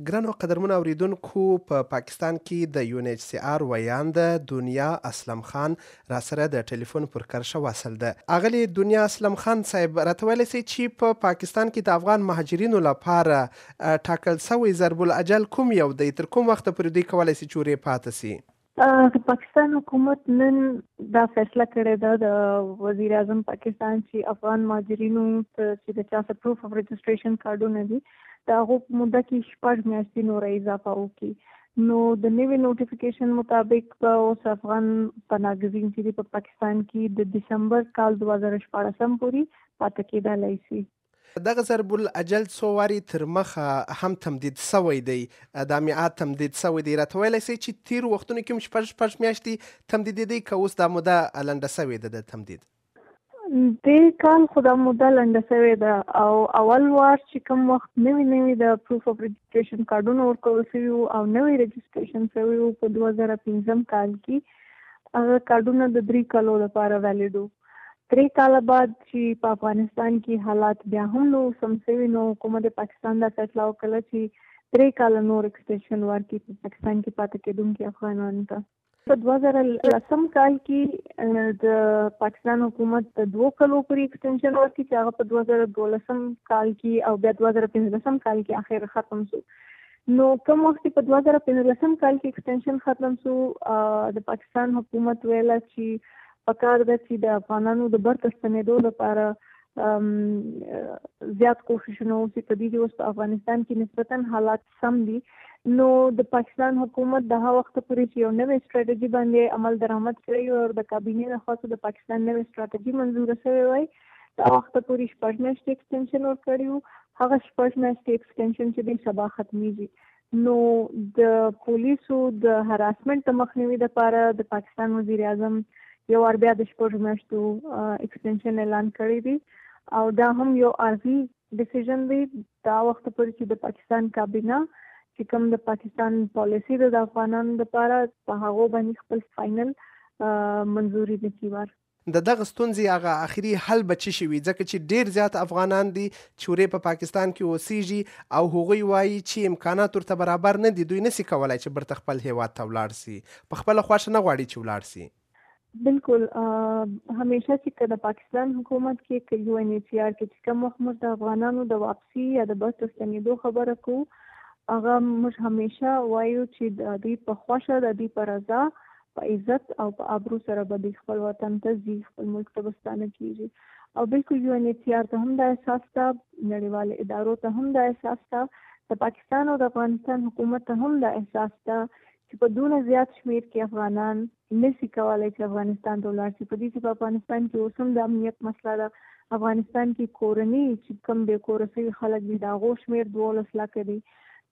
ګرانو قدرمنو اوریدونکو په پاکستان کې د UNHCR ویاند دنیا اسلم خان را سره د ټلیفون پر کرشه واصل ده. اغلی دنیا اسلم خان صاحب راته ویلی سي چې په پاکستان کې د افغان مهاجرینو لپاره ټاکل سوی ضرب الاجل کوم یو دی؟ تر کوم وخته پورې دوی کولی سي چې ورې پاتې سي؟ د پاکستان حکومت نن دا فیصله کړې ده د وزیر اعظم پاکستان چې افغان مهاجرینو ته چې د چا څه پروف اف رجسټریشن کارډونه دي د هغو په موده کې 6 میاشتې نوره اضافه وکړي. نو د نوي نوټیفیکیشن مطابق به اوس افغان پناهګزین چې دي په پاکستان کې د دسمبر کال 2014 پورې پاتې کېدلی سي. دغه ضرب الاجل څو وارې تر مخه هم تمدید سوی دی، د میعاد تمدید سوی دی. راته ویلی سئ چې تېرو وختونو کې هم شپږ میاشتې تمدیدېدی که اوس دا موده لنډه سوې ده د تمدید؟ دې کال خو دا موده لنډه سوې ده او اول وار چې کوم وخت نوي د پروف اف رجسټریشن کارډونه ورکول سوي وو او نوی رجسټریشن سوي وو په 2015 کال کې هغه کارډونه د 3 کالو لپاره ویلیډ وو. 3 کاله بعد چې په افغانستان کې حالات بیا هم نو سم سوي نو حکومت پاکستان دا فیصله وکړه چې 3 کاله نور ایکسټینشن ورکړي په پاکستان کې پاتې کېدونکي افغانانو ته. په 2010 کال کې د پاکستان حکومت د 2 کالو پورې ایکسټینشن ورکړي چې هغه په 2012 کال کې او بیا 2015 کال کې اخر ختم شو. نو کوم وخت په 2015 کال کې ایکسټینشن ختم شو د پاکستان حکومت ویله چې پکار ده چې د افغانانو د برته ستنېدو لپاره زیات کوششونه وشي په دې کې اوس په افغانستان کې نسبتاً حالات سم دي. نو د پاکستان حکومت د هغه وخت پورې چې یو نوې سټریټجي باندې عمل درآمد کړی او د کابینې لخوا د پاکستان نوې سټریټجي منظوره شوې وای د هغه وخت پورې 6 میاشتې ایکسټینشن ورکړی وو. هغه 6 میاشتې ایکسټینشن چې دی سبا ختمیږي. نو د پولیسو د هراسمنټ د مخنیوي لپاره د پاکستان وزیر اعظم یو وار بیا د 6 میاشتو ایکسټینشن اعلان کړی دی او دا هم یو عارضي ډیسیژن دی. دا وخت پورې چې د پاکستان کابینه چې کوم د پاکستان پالیسي د افغانانو لپاره په هغه باندې خپل فاینل منظوري نشي ور. د دغه ستونزې هغه اخري حل به څه شي وي؟ ځکه چې ډېر زیات افغانان دي چې ورې په پاکستان کې اوسیږي او هغوی وایي چې امکانات ورته برابر نه دي، دوی نسي کولی چې برته خپل هیواد ته ولاړ سي، په خپله خوښه نه غواړي چې ولاړ سي. بالکل همیشه چې د پاکستان حکومت کې که UNHCR کې چې کوم وخت موږ د افغانانو د واپسي یا د برته ستنېدو خبره کوو هغه موږ همیشه وایو چې د دې په خوښه د دې په رضا په عزت او په ابرو سره به د خپل وطن ته ځي، خپل ملک ته به ستانه کېږي. او بالکل UNHCR ته هم دا احساس ته، نړیوالو ادارو ته هم دا احساس ته، د پاکستان او د افغانستان حکومت ته هم دا احساس ته چې په دونه زیات شمیر کې افغانان نشي کولی چې افغانستان ته ولاړ شي. په دې چې په افغانستان کې اوس هم د امنیت مسله ده. افغانستان کې کورنۍ چې کوم بې کوره شوي خلک دي د هغو شمیر 12 لکه دی.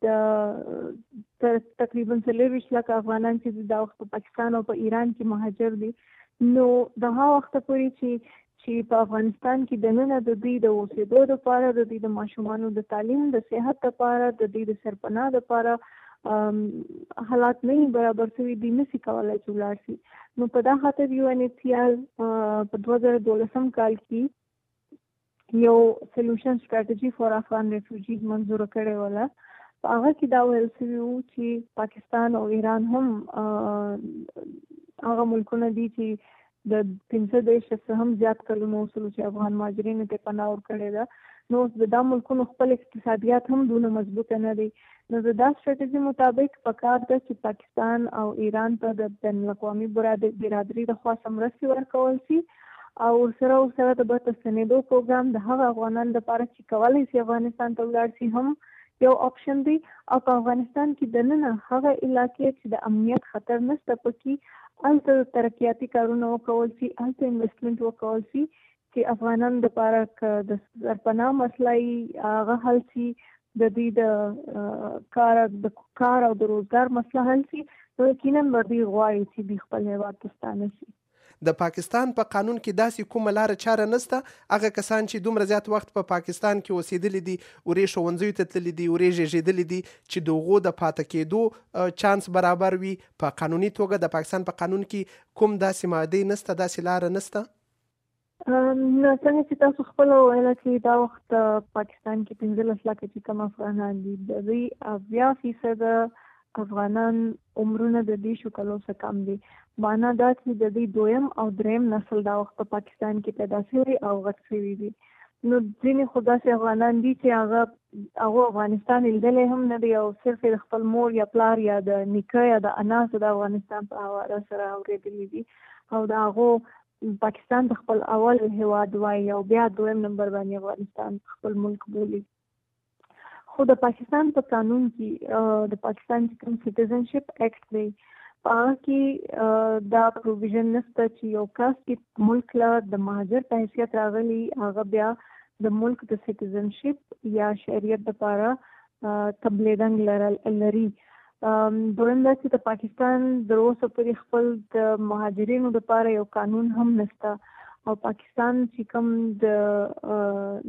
د تقریبا 40 لکه افغانان چې دا وخت په پاکستان او په ایران کې مهاجر دي. نو د هغه وخت پورې چې په افغانستان کې دننه د دوی د اوسېدو لپاره، د دوی د ماشومانو د تعلیم د صحت لپاره، د دوی د سرپناه لپاره حالات نه برابر شوي دي، نشي کولی چې ولاړ شي. نو په دا خاطر UNHCR په 2012 کال کې یو سولوشن سټریټجي فار افغان ریفیوجیز منظوره کړې وله. په هغه کې دا ویل شوي وو چې پاکستان او ایران هم هغه ملکونه دي چې د 15 څخه هم زیات کلونو وشول چې افغان مهاجرینو ته پناه ورکړې ده. نو د دا ملکونو خپل اقتصادیات هم دونه مضبوطه نه دي. نو د دا سټریټجي مطابق پکار ده چې پاکستان او ایران ته د بین الاقوامي برادري د خوا مرستې ورکول شي او ورسره د برته ستنېدو پروګرام د هغه افغانانو لپاره چې کولی شي افغانستان ته ولاړ شي هم یو آپشن دی. او په افغانستان کې دننه هغه علاقې چې د امنیت خطر نشته پکې هلته ترقیاتي کارونه وکول شي، هلته انویسټمنټ وکول شي چې افغانانو لپاره که د سرپناه مسله یې هغه حل شي، د دې د کار او د روزګار مسله حل شي. نو یقینا به دوی غواړي چې دوی خپل هیواد ته ستانه شي. د پاکستان په قانون کې داسې کومه لاره چاره نشته هغه کسان چې دومره زیات وخت په پاکستان کې اوسېدلي دي، ورې ښوونځیو ته تللي دي، ورې زیږېدلي دي، چې د هغو د پاتې کېدو چانس برابر وي په قانوني توګه؟ د پاکستان په قانون کې کوم داسې مادې نشته، داسې لاره نشته؟ نو څنګه چې تاسو خپل ویل چې دا وخت پاکستان کې 15 لک چې کوم افغانان دي د دې 80% افغانان عمرونه د دې شو کلو څخه کم دي. معنا دا چې د دې دویم او دریم نسل دا وخت په پاکستان کې پیدا شوی او غټ شوی دي. نو ځینې خو داسې افغانان دي چې هغه افغانستان لیدلی هم نه دی او صرف د خپل مور یا پلار یا د نیکه یا د انا څخه د افغانستان په حواله سره اورېدلي دي او د هغو پاکستان د خپل اول هیواد وایي او بیا دویم نمبر باندې افغانستان خپل ملک بولي. خو د پاکستان په قانون کې د پاکستان چې کوم سټیزنشپ اکټ دی په هغه کې دا پروویژن نشته چې یو کس چې ملک له د مهاجر په حیثیت راغلی هغه بیا د ملک د سټیزنشپ یا شهریت لپاره تبلیغنګ لري. دویم دا چې د پاکستان د اوسه پورې خپل د مهاجرینو لپاره یو قانون هم نشته او پاکستان چې کوم د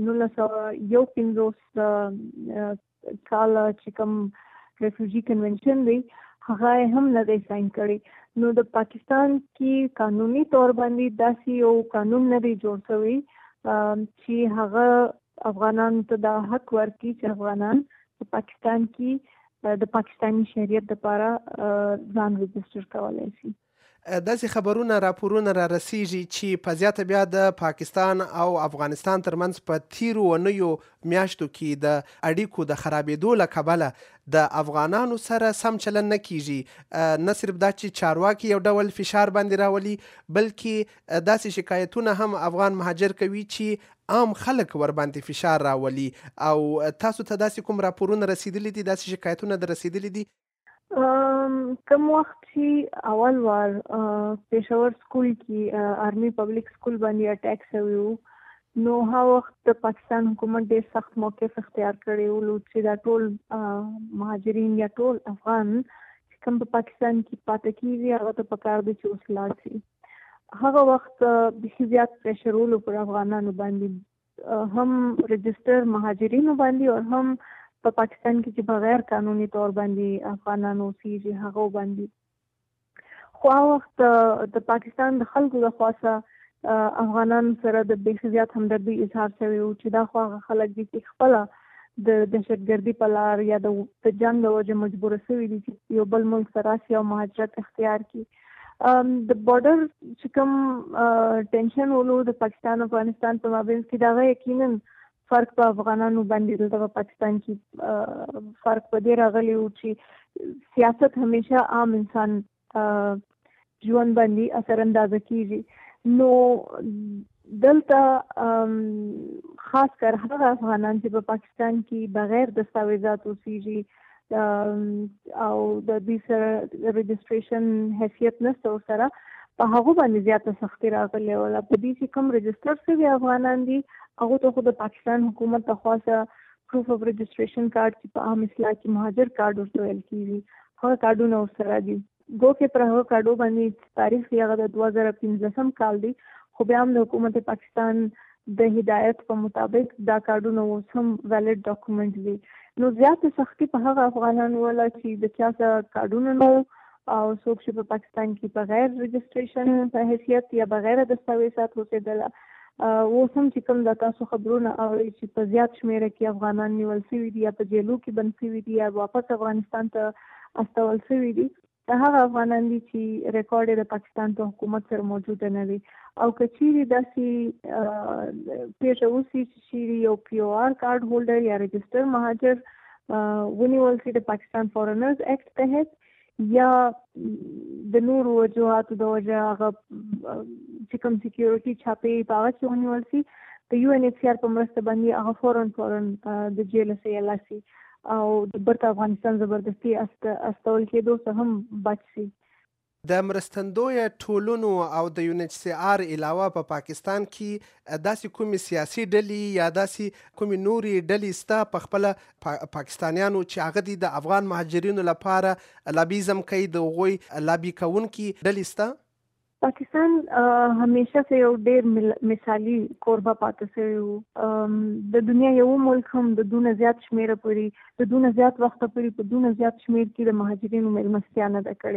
1951 کال چې کوم ریفیوجی کنونشن دی هغه هم نه دی ساين کړی. نو د پاکستان کې قانوني تور باندې داسې یو قانون نه دی جوړ شوی چې هغه افغانانو ته دا حق ورکړي چې افغانان په پاکستان کې د پاکستاني شهریت لپاره ځان رجسټر کولای شي. داسې خبرونه راپورونه را رسیږي چې په زیاته بیا د پاکستان او افغانستان ترمنځ په تیرو ونیو میاشتو کې د اړیکو د خرابېدو له کبله د افغانانو سره سم چلن نه کیږي. نه صرف دا چې چارواکي یو ډول فشار باندې راولي بلکې داسې شکایتونه هم افغان مهاجر کوي چې عام خلک ور باندې فشار راولي. او تاسو ته داسې کوم راپورونه رسیدلي دي، داسې شکایتونه در رسیدلي دي؟ کوم وخت چې اول وار پېښور سکول کې آرمي پبلک سکول باندې اٹیک شوی وو نو هغه وخت د پاکستان حکومت ډېر سخت موقف اختیار کړی و چې دا ټول مهاجرین یا ټول افغان چې کوم په پاکستان کې پاتې کیږي هغه ته پکار دي چې اوس لاړ شي. هغه وخت بیخي زیات پریشر ولو پر افغانانو باندې هم رجسټر مهاجرینو باندې او هم په پاکستان کې چې بغیر قانوني تور باندې افغانانو اوسېږي هغه باندې. خو هغه وخت د پاکستان د خلکو د خواصه افغانانو سره د بیخي زیات همدردي اظهار شوی و چې دا خو هغه خلک دي چې خپله د دهشتګردي په لار یا د جنګ د وجې مجبوره شوي دي چې یو بل ملک ته راشي او مهاجرت اختیار کړي. د بارډر چې کوم ټینشن ولو د پاکستان او افغانستان په مابین کې دا یقینا فرق په افغانانو باندې دلته په پاکستان کې فرق په دې راغلی و چې سیاست همیشه عام انسان ژوند باندې اثر اندازه کیږي. نو دلته خاص کر هغه افغانان چې په پاکستان کې بغیر دستاویزات اوسېږي او د دې سره رجسټریشن حیثیت نشته سره په هغه باندې زیاته سختي راغلې ولا په دې چې کوم رجسټر شوي افغانان دي هغه ته خو د پاکستان حکومت ته خاصه پروف اف رجسټریشن کارت چې په عام اصطلاح کې مهاجر کارت ورته ویل کیږي هغه کارډونه ورسره دي. گو کې پر هغه کارډو باندې تاریخ یې هغه د 2015 کال دی خو بیا هم د حکومت پاکستان د هدایت په مطابق دا کارډونه اوس هم ویلډ ډاکومنټ دي. نو زیاته سختی په هغه افغانانو ولا چې د چا سره کارډونه نو او څوک چې په پاکستان کې بغیر رجسټریشن په حیثیت یا بغیر دستاویزات اوسېدله اوس هم چې کوم د تاسو خبرونه اورئ چې په زیات شمیره کې افغانان نیول شوي دي یا په جیلو کې بند شوي دي یا واپس افغانستان ته استول شوي دي هغه افغانان دي چې ریکارډ د پاکستان په حکومت سره موجود نه دي او که چیرې داسې پیښه وشي چې یو پی او آر کارډ هولډر یا رجسټر مهاجر ونیول شي د پاکستان فورنرز اکټ تحت یا د نورو وجوهاتو د وجه هغه چې کوم سکیورټي چاپې په هغه کې ونیول شي د یو ان ایچ سی آر په مرسته باندې هغه فورن د جیل څخه یې لاسي او د برت افغانستان زبردستي استول کېدو څخه هم بچ شي. د مرستندویه ټولنو او د یو ان ایچ سی آر علاوه په پاکستان کې داسې کومې سیاسي ډلې یا داسې کومې نورې ډلې سته په خپله پاکستانیانو چې هغه دي د افغان مهاجرینو لپاره لابیزم کوي د هغوی لابي کوونکي ډلې سته؟ پاکستان همیشه یو ډېر مثالي کوربه پاتې شوی و. د دنیا یو ملک هم د دونه زیات شمیره پورې د دونه زیات وخته پورې په دونه زیات شمیر کې د مهاجرینو مېلمستیا نه ده کړې.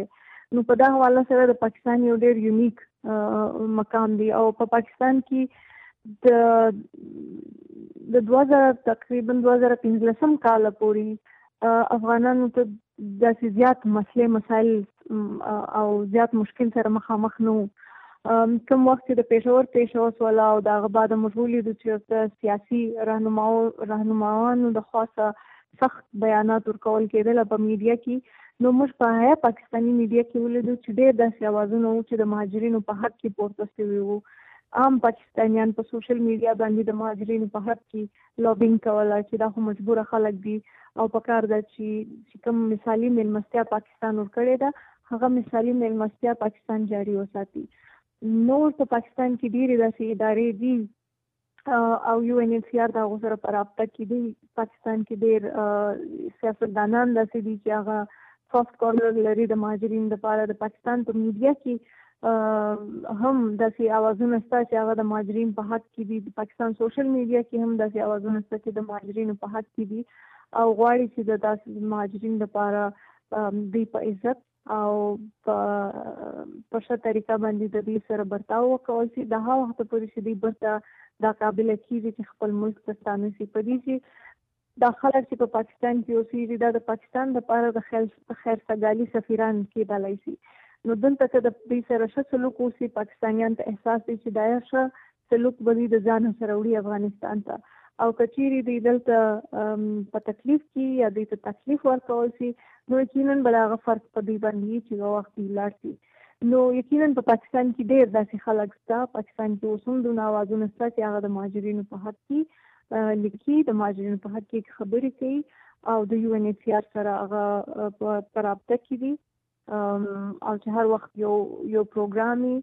نو په دا حواله سره د پاکستان یو ډېر یونیک مقام دی او په پاکستان کې د 2015 کال پورې افغانانو ته داسې زیات مسلې مسایل او زیات مشکل سره مخامخ نه وو. کوم وخت چې د پېښور پیښه وسوله او د هغه بعد موږ ولیدو چې سیاسي رهنماوانو د خاصه سخت بیانات ورکول کېدل په میډیا کې، نو موږ په پاکستاني میډیا کې ولیدو چې ډېر داسې اوازونه وو چې د مهاجرینو په حق کې پورته شوي وو. عام پاکستانیان په سوشل میډیا باندې د مهاجرینو په حق کې لابینګ کوله چې دا خو مجبوره خلک دي او پکار ده چې کوم مثالي میلمستیا پاکستان ورکړې ده هغه مثالي میلمستیا پاکستان جاري وساتي. نور په پاکستان کې ډېرې داسې ادارې دي او UNHCR د هغو سره په رابطه کې دي. پاکستان کې ډېر سیاستدانان داسې دي چې هغه سافت کارنر لري د مهاجرینو لپاره. د پاکستان په میډیا کې هم داسې اوازونه شته چې هغه د مهاجرینو په حق کې دي. د پاکستان سوشل میډیا کې هم داسې اوازونه شته چې د مهاجرینو په حق کې دي او غواړي چې د داسې مهاجرینو لپاره دوی په عزت او په ښه طریقه باندې د دوی سره برتاو وکول شي. د هغه وخته پورې چې دوی برته دا قابله کېږي چې خپل ملک ته ستانه شي. په دې چې دا خلک چې په پاکستان کې اوسېږي دا د پاکستان لپاره د خیرسګالي سفیران کېدلی شي. نو دلته که د دوی سره ښه سلوک وشي پاکستانیان ته احساس دی چې دا ښه سلوک به دوی د ځان سره وړي افغانستان ته، او که چیرې دوی دلته په تکلیف کې یا دوی ته تکلیف ورکول شي نو یقینا به د هغه فرق په دوی باندې وي چې یو وخت دوی لاړ شي. نو یقینا په پاکستان کې ډېر داسې خلک شته، پاکستان کې اوس هم دونه اوازونه شته چې هغه د مهاجرینو په حق کې لیکي، د مهاجرینو په حق کې خبرې کوي او د UNHCR سره هغه په رابطه کې دي او چې هر وخت یو پروګرامي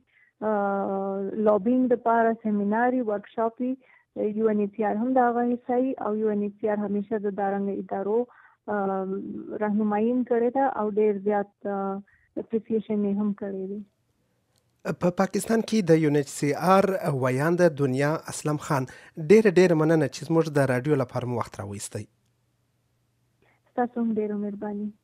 لابینګ دپاره سیمیناري ورکشاپي UNHCR هم د هغه حصه وي او UNHCR همیشه د دارنګه ادارو رهنمایي کړې ده او ډېر زیات اپریسیشن یې هم کړی دی. په پاکستان کې د UNHCR ویاند دنیا اسلم خان ډېره مننه چې زموږ د راډیو لپاره مو وخت راوایستی. ستاسو هم ډېره مهرباني.